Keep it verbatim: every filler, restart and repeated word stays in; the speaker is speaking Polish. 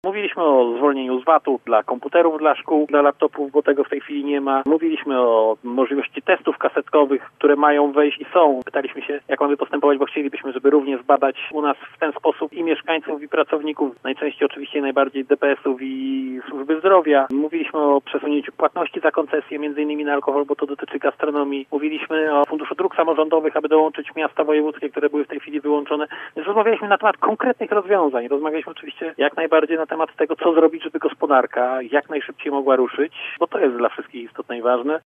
Mówiliśmy o zwolnieniu z vat u dla komputerów, dla szkół, dla laptopów, bo tego w tej chwili nie ma. Mówiliśmy o możliwości testów kasetkowych, które mają wejść i są. Pytaliśmy się, jak mamy postępować, bo chcielibyśmy, żeby również zbadać u nas w ten sposób i mieszkańców, i pracowników, najczęściej oczywiście najbardziej D P S ów i służby zdrowia. Mówiliśmy o przesunięciu płatności za koncesję, między innymi na alkohol, bo to dotyczy gastronomii. Mówiliśmy o Funduszu Dróg Samorządowych, aby dołączyć miasta wojewódzkie, które były w tej chwili wyłączone. Więc rozmawialiśmy na temat konkretnych rozwiązań. Rozmawialiśmy oczywiście jak najbardziej na temat tego, co zrobić, żeby gospodarka jak najszybciej mogła ruszyć, bo to jest dla wszystkich istotne i ważne.